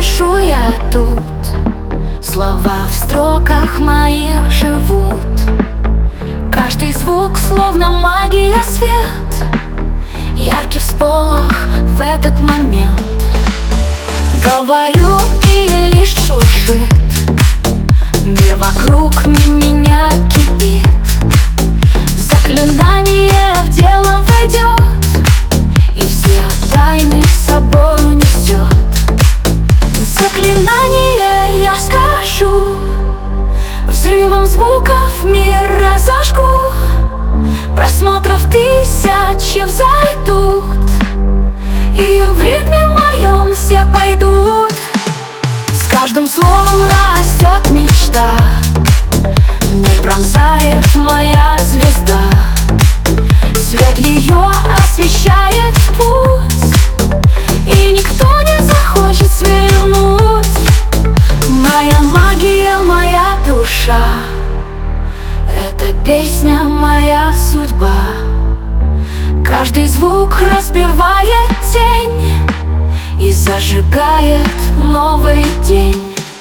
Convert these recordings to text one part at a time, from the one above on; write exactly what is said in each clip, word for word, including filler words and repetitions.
пишу я тут. Слова в строках моих живут. Каждый звук словно магия, свет, яркий всполох в этот момент. Говорю и лишь шуршит, мир вокруг меня кипит. Заклинание в дело войдет и все тайны с собой несет. Заклинание я скажу, взрывом звуков мир разожгу. Просмотров тысячи взойдут, и в ритме моем все пойдут. С каждым словом растет мечта, мир пронзает моя звезда. Свет ее освещает путь, и никто не захочет свернуть. Моя магия, моя душа, эта песня моя судьба. Каждый звук разбивает тень и зажигает новый день.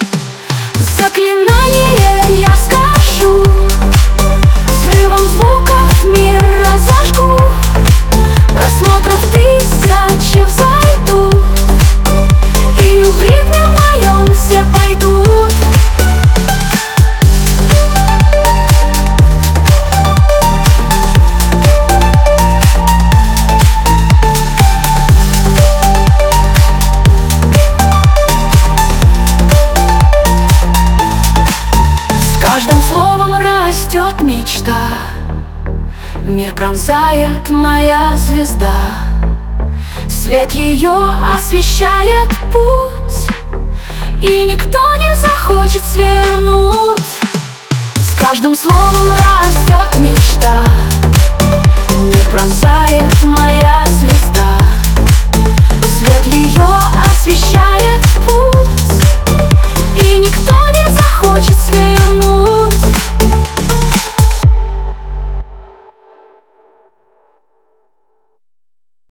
Заклинание я скажу, взрывом звуков мир разожгу. Просмотров тысячи взойдут, и в ритме моем все пойдут. Каждым словом растет мечта, мир пронзает моя звезда. Свет ее освещает путь, и никто не захочет свернуть. С каждым словом растет мечта,